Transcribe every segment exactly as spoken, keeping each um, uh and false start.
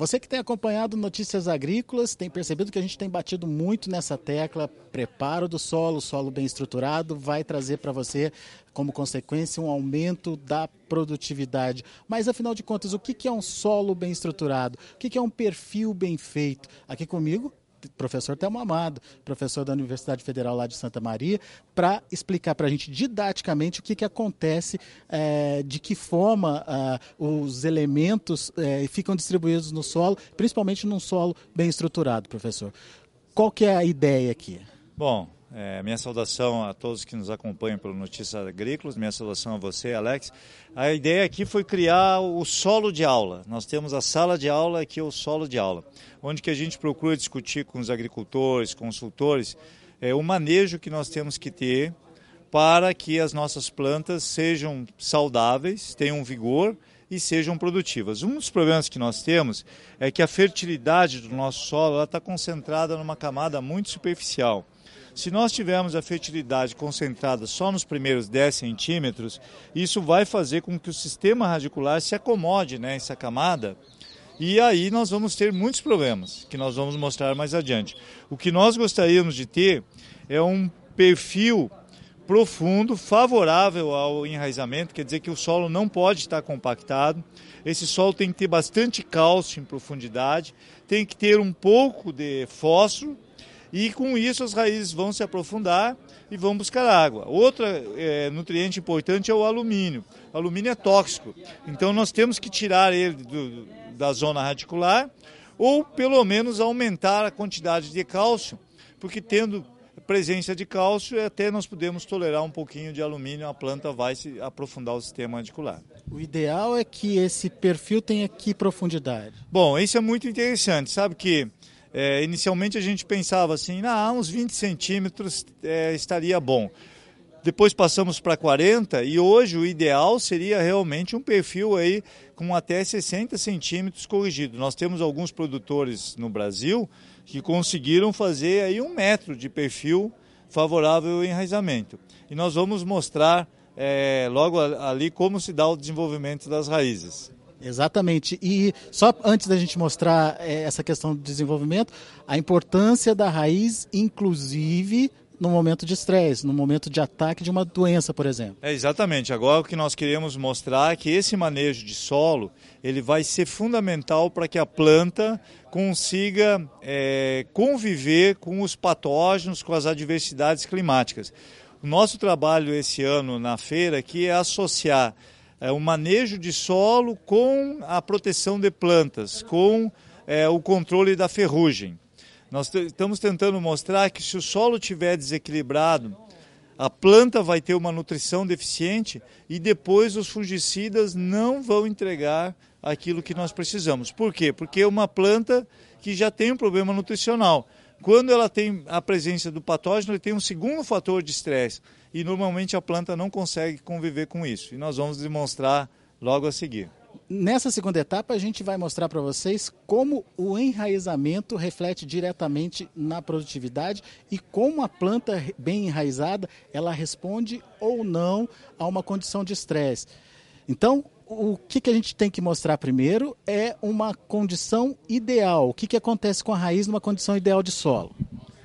Você que tem acompanhado Notícias Agrícolas, tem percebido que a gente tem batido muito nessa tecla, preparo do solo, solo bem estruturado, vai trazer para você, como consequência, um aumento da produtividade. Mas, afinal de contas, o que é um solo bem estruturado? O que é um perfil bem feito? Aqui comigo, professor Telmo Amado, professor da Universidade Federal lá de Santa Maria, para explicar para a gente didaticamente o que, que acontece, é, de que forma uh, os elementos é, ficam distribuídos no solo, principalmente num solo bem estruturado, professor. Qual que é a ideia aqui? Bom, é, minha saudação a todos que nos acompanham pelo Notícias Agrícolas, minha saudação a você, Alex. A ideia aqui foi criar o solo de aula. Nós temos a sala de aula, aqui é o solo de aula, onde que a gente procura discutir com os agricultores, consultores, é, o manejo que nós temos que ter para que as nossas plantas sejam saudáveis, tenham vigor e sejam produtivas. Um dos problemas que nós temos é que a fertilidade do nosso solo está concentrada numa camada muito superficial. Se nós tivermos a fertilidade concentrada só nos primeiros dez centímetros, isso vai fazer com que o sistema radicular se acomode nessa camada e aí nós vamos ter muitos problemas, que nós vamos mostrar mais adiante. O que nós gostaríamos de ter é um perfil profundo, favorável ao enraizamento, quer dizer que o solo não pode estar compactado, esse solo tem que ter bastante cálcio em profundidade, tem que ter um pouco de fósforo, e com isso as raízes vão se aprofundar e vão buscar água. Outro é, nutriente importante é o alumínio. O alumínio é tóxico, então nós temos que tirar ele do, da zona radicular ou pelo menos aumentar a quantidade de cálcio, porque tendo presença de cálcio até nós podemos tolerar um pouquinho de alumínio, a planta vai se aprofundar o sistema radicular. O ideal é que esse perfil tenha que profundidade? Bom, isso é muito interessante, sabe que É, inicialmente a gente pensava assim, ah, uns vinte centímetros é, estaria bom. Depois passamos para quarenta e hoje o ideal seria realmente um perfil aí com até sessenta centímetros corrigido. Nós temos alguns produtores no Brasil que conseguiram fazer aí um metro de perfil favorável ao enraizamento. E nós vamos mostrar é, logo ali como se dá o desenvolvimento das raízes. Exatamente. E só antes da gente mostrar é, essa questão do desenvolvimento, a importância da raiz, inclusive no momento de estresse, no momento de ataque de uma doença, por exemplo. É, exatamente. Agora o que nós queremos mostrar é que esse manejo de solo ele vai ser fundamental para que a planta consiga é, conviver com os patógenos, com as adversidades climáticas. O nosso trabalho esse ano na feira aqui é associar É, o manejo de solo com a proteção de plantas, com é, o controle da ferrugem. Nós estamos tentando mostrar que se o solo estiver desequilibrado, a planta vai ter uma nutrição deficiente e depois os fungicidas não vão entregar aquilo que nós precisamos. Por quê? Porque é uma planta que já tem um problema nutricional. Quando ela tem a presença do patógeno, ele tem um segundo fator de estresse. E normalmente a planta não consegue conviver com isso. E nós vamos demonstrar logo a seguir. Nessa segunda etapa a gente vai mostrar para vocês como o enraizamento reflete diretamente na produtividade e como a planta bem enraizada ela responde ou não a uma condição de estresse. Então, o que, que a gente tem que mostrar primeiro é uma condição ideal. O que, que acontece com a raiz numa condição ideal de solo?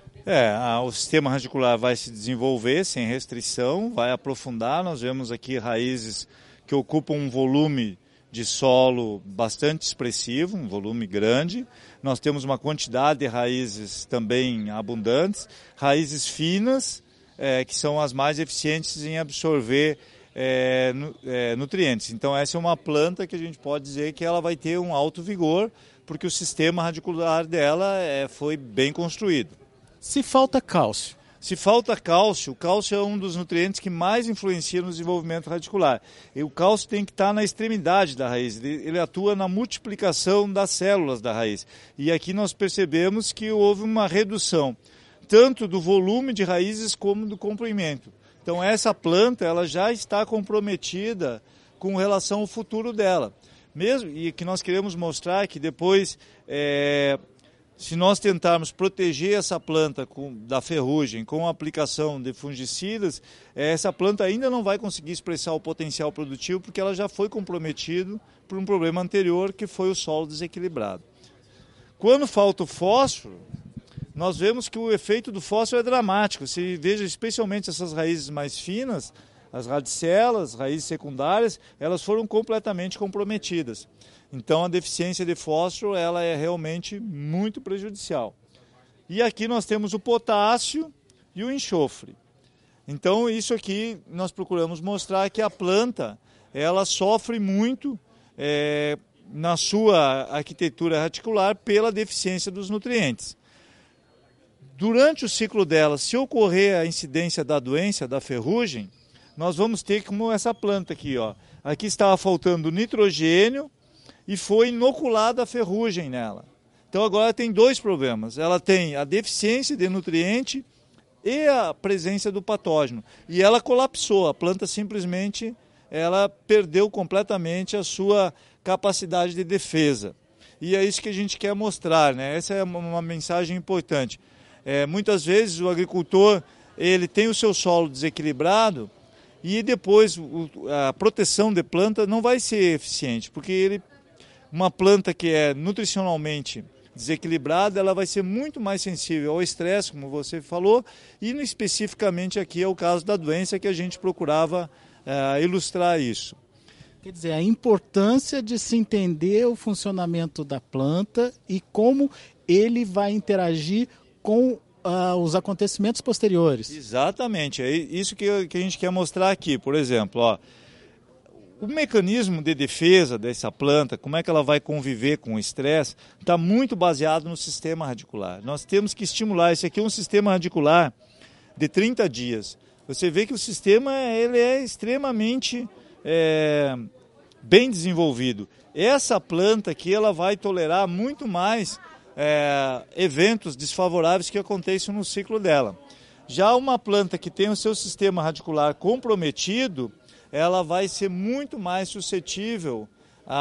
É, a, o sistema radicular vai se desenvolver sem restrição, vai aprofundar. Nós vemos aqui raízes que ocupam um volume de solo bastante expressivo, um volume grande. Nós temos uma quantidade de raízes também abundantes, raízes finas, é, que são as mais eficientes em absorver é, nu, é, nutrientes. Então essa é uma planta que a gente pode dizer que ela vai ter um alto vigor, porque o sistema radicular dela é, foi bem construído. Se falta cálcio? Se falta cálcio, o cálcio é um dos nutrientes que mais influencia no desenvolvimento radicular. E o cálcio tem que estar na extremidade da raiz, ele, ele atua na multiplicação das células da raiz. E aqui nós percebemos que houve uma redução, tanto do volume de raízes como do comprimento. Então essa planta ela já está comprometida com relação ao futuro dela. Mesmo, e que nós queremos mostrar que depois... É, Se nós tentarmos proteger essa planta com, da ferrugem com a aplicação de fungicidas, essa planta ainda não vai conseguir expressar o potencial produtivo porque ela já foi comprometida por um problema anterior que foi o solo desequilibrado. Quando falta o fósforo, nós vemos que o efeito do fósforo é dramático. Se veja especialmente essas raízes mais finas, as radicelas, raízes secundárias, elas foram completamente comprometidas. Então a deficiência de fósforo ela é realmente muito prejudicial. E aqui nós temos o potássio e o enxofre. Então isso aqui nós procuramos mostrar que a planta ela sofre muito é, na sua arquitetura radicular pela deficiência dos nutrientes. Durante o ciclo dela, se ocorrer a incidência da doença, da ferrugem, nós vamos ter como essa planta aqui, ó. Aqui estava faltando nitrogênio e foi inoculada a ferrugem nela. Então agora tem dois problemas. Ela tem a deficiência de nutriente e a presença do patógeno. E ela colapsou, a planta simplesmente ela perdeu completamente a sua capacidade de defesa. E é isso que a gente quer mostrar, né? Essa é uma mensagem importante. É, muitas vezes o agricultor ele tem o seu solo desequilibrado e depois a proteção de planta não vai ser eficiente, porque ele, uma planta que é nutricionalmente desequilibrada, ela vai ser muito mais sensível ao estresse, como você falou, e especificamente aqui é o caso da doença que a gente procurava é, ilustrar isso. Quer dizer, a importância de se entender o funcionamento da planta e como ele vai interagir com uh, os acontecimentos posteriores. Exatamente, é isso que, que a gente quer mostrar aqui. Por exemplo, ó, o mecanismo de defesa dessa planta, como é que ela vai conviver com o estresse, está muito baseado no sistema radicular. Nós temos que estimular. Esse aqui é um sistema radicular de trinta dias. Você vê que o sistema ele é extremamente é, bem desenvolvido. Essa planta aqui ela vai tolerar muito mais É, eventos desfavoráveis que aconteçam no ciclo dela. Já uma planta que tem o seu sistema radicular comprometido, ela vai ser muito mais suscetível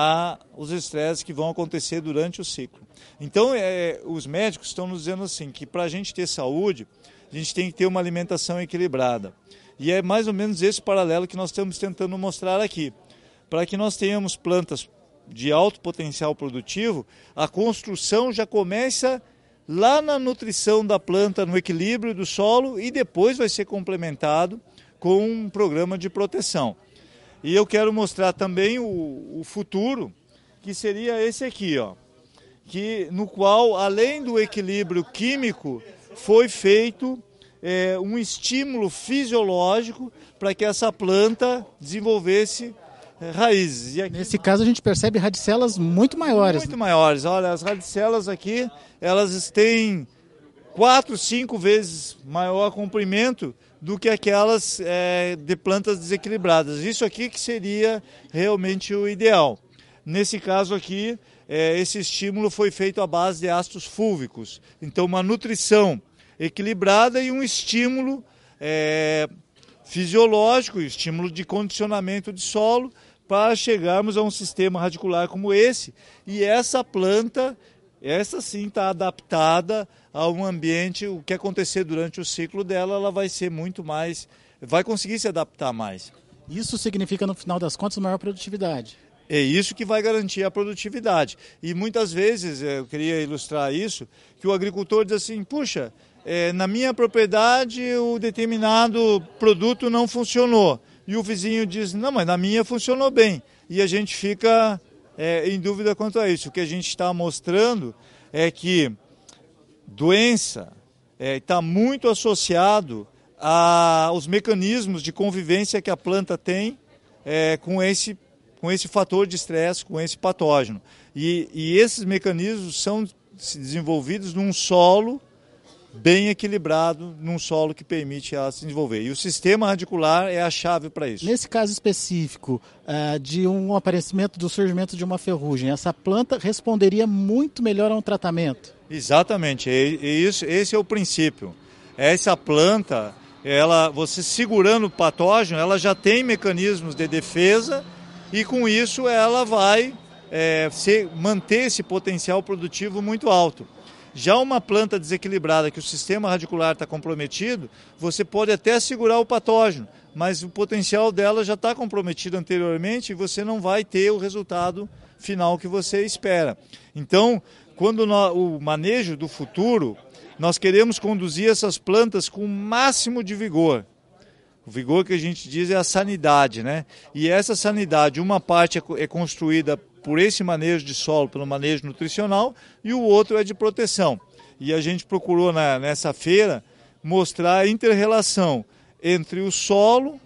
aos estresses que vão acontecer durante o ciclo. Então, é, os médicos estão nos dizendo assim, que para a gente ter saúde, a gente tem que ter uma alimentação equilibrada. E é mais ou menos esse paralelo que nós estamos tentando mostrar aqui. Para que nós tenhamos plantas de alto potencial produtivo, a construção já começa lá na nutrição da planta, no equilíbrio do solo e depois vai ser complementado com um programa de proteção. E eu quero mostrar também o, o futuro, que seria esse aqui, ó, que, no qual, além do equilíbrio químico, foi feito é, um estímulo fisiológico para que essa planta desenvolvesse raízes. E aqui, nesse caso a gente percebe radicelas muito maiores. Muito né? maiores. Olha, as radicelas aqui, elas têm quatro, cinco vezes maior comprimento do que aquelas é, de plantas desequilibradas. Isso aqui que seria realmente o ideal. Nesse caso aqui, é, esse estímulo foi feito à base de ácidos fúlvicos. Então, uma nutrição equilibrada e um estímulo é, fisiológico, estímulo de condicionamento de solo, para chegarmos a um sistema radicular como esse. E essa planta, essa sim está adaptada a um ambiente, o que acontecer durante o ciclo dela, ela vai ser muito mais, vai conseguir se adaptar mais. Isso significa, no final das contas, maior produtividade. É isso que vai garantir a produtividade. E muitas vezes, eu queria ilustrar isso, que o agricultor diz assim, puxa, é, na minha propriedade o determinado produto não funcionou. E o vizinho diz, não, mas na minha funcionou bem. E a gente fica é, em dúvida quanto a isso. O que a gente está mostrando é que doença está é, muito associado aos mecanismos de convivência que a planta tem é, com, esse, com esse fator de estresse, com esse patógeno. E, e esses mecanismos são desenvolvidos num solo bem equilibrado, num solo que permite ela se desenvolver. E o sistema radicular é a chave para isso. Nesse caso específico, uh, de um aparecimento, do surgimento de uma ferrugem, essa planta responderia muito melhor a um tratamento? Exatamente, e, e isso, esse é o princípio. Essa planta, ela, você segurando o patógeno, ela já tem mecanismos de defesa e com isso ela vai é, ser, manter esse potencial produtivo muito alto. Já uma planta desequilibrada, que o sistema radicular está comprometido, você pode até segurar o patógeno, mas o potencial dela já está comprometido anteriormente e você não vai ter o resultado final que você espera. Então, quando nós, o manejo do futuro, nós queremos conduzir essas plantas com o máximo de vigor. O vigor que a gente diz é a sanidade, né? E essa sanidade, uma parte é construída por esse manejo de solo, pelo manejo nutricional, e o outro é de proteção. E a gente procurou na, nessa feira mostrar a inter-relação entre o solo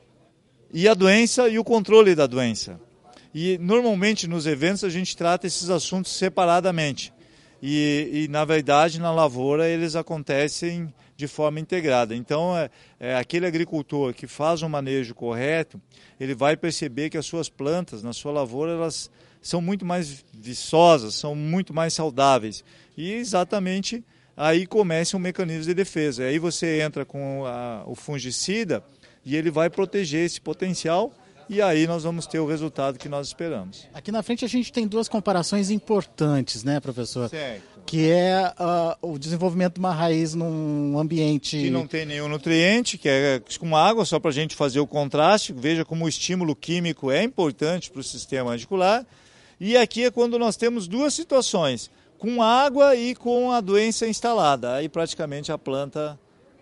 e a doença e o controle da doença. E normalmente nos eventos a gente trata esses assuntos separadamente. E, e na verdade na lavoura eles acontecem de forma integrada. Então é, é, aquele agricultor que faz um manejo correto, ele vai perceber que as suas plantas na sua lavoura elas são muito mais viçosas, são muito mais saudáveis. E exatamente aí começa um mecanismo de defesa. Aí você entra com a, o fungicida e ele vai proteger esse potencial e aí nós vamos ter o resultado que nós esperamos. Aqui na frente a gente tem duas comparações importantes, né, professor? Certo. Que é uh, o desenvolvimento de uma raiz num ambiente... Que não tem nenhum nutriente, que é com água, só para a gente fazer o contraste. Veja como o estímulo químico é importante para o sistema radicular. E aqui é quando nós temos duas situações, com água e com a doença instalada. Aí praticamente a planta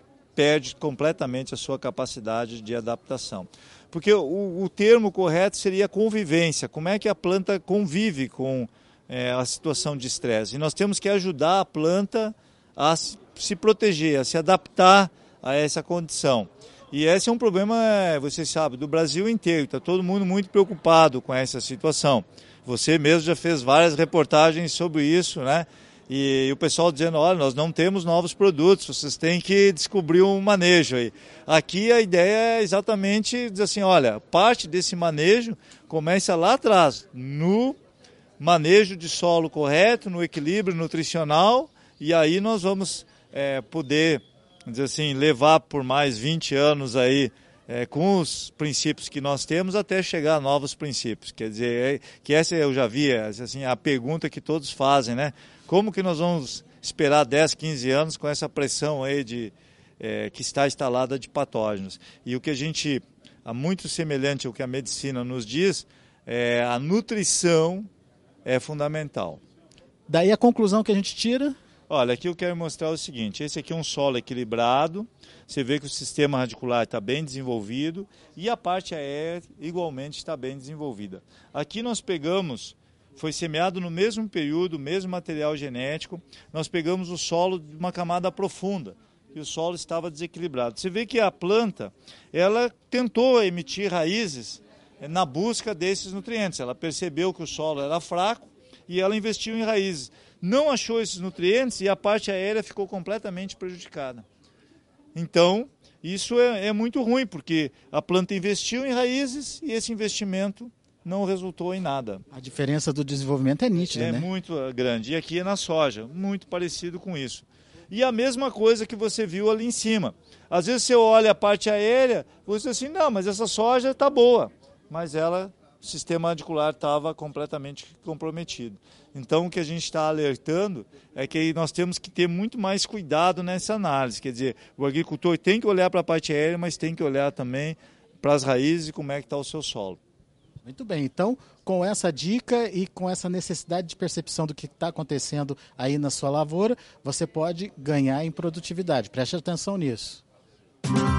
perde completamente a sua capacidade de adaptação. Porque o, o termo correto seria convivência. Como é que a planta convive com é, a situação de estresse? E nós temos que ajudar a planta a se proteger, a se adaptar a essa condição. E esse é um problema, você sabe, do Brasil inteiro. Está todo mundo muito preocupado com essa situação. Você mesmo já fez várias reportagens sobre isso, né? E o pessoal dizendo, olha, nós não temos novos produtos, vocês têm que descobrir um manejo aí. Aqui a ideia é exatamente dizer assim, olha, parte desse manejo começa lá atrás, no manejo de solo correto, no equilíbrio nutricional, e aí nós vamos é, poder, dizer assim, levar por mais vinte anos aí, É, com os princípios que nós temos até chegar a novos princípios. Quer dizer, é, que essa eu já vi, assim, a pergunta que todos fazem, né? Como que nós vamos esperar dez, quinze anos com essa pressão aí de, é, que está instalada de patógenos? E o que a gente, é muito semelhante ao que a medicina nos diz, é, a nutrição é fundamental. Daí a conclusão que a gente tira... Olha, aqui eu quero mostrar o seguinte, esse aqui é um solo equilibrado, você vê que o sistema radicular está bem desenvolvido e a parte aérea igualmente está bem desenvolvida. Aqui nós pegamos, foi semeado no mesmo período, mesmo material genético, nós pegamos o solo de uma camada profunda e o solo estava desequilibrado. Você vê que a planta, ela tentou emitir raízes na busca desses nutrientes, ela percebeu que o solo era fraco e ela investiu em raízes. Não achou esses nutrientes e a parte aérea ficou completamente prejudicada. Então, isso é, é muito ruim, porque a planta investiu em raízes e esse investimento não resultou em nada. A diferença do desenvolvimento é nítida, é né? É muito grande. E aqui é na soja, muito parecido com isso. E a mesma coisa que você viu ali em cima. Às vezes você olha a parte aérea, você diz assim, não, mas essa soja está boa. Mas ela... o sistema radicular estava completamente comprometido. Então, o que a gente está alertando é que nós temos que ter muito mais cuidado nessa análise. Quer dizer, o agricultor tem que olhar para a parte aérea, mas tem que olhar também para as raízes e como é que está o seu solo. Muito bem, então, com essa dica e com essa necessidade de percepção do que está acontecendo aí na sua lavoura, você pode ganhar em produtividade. Preste atenção nisso.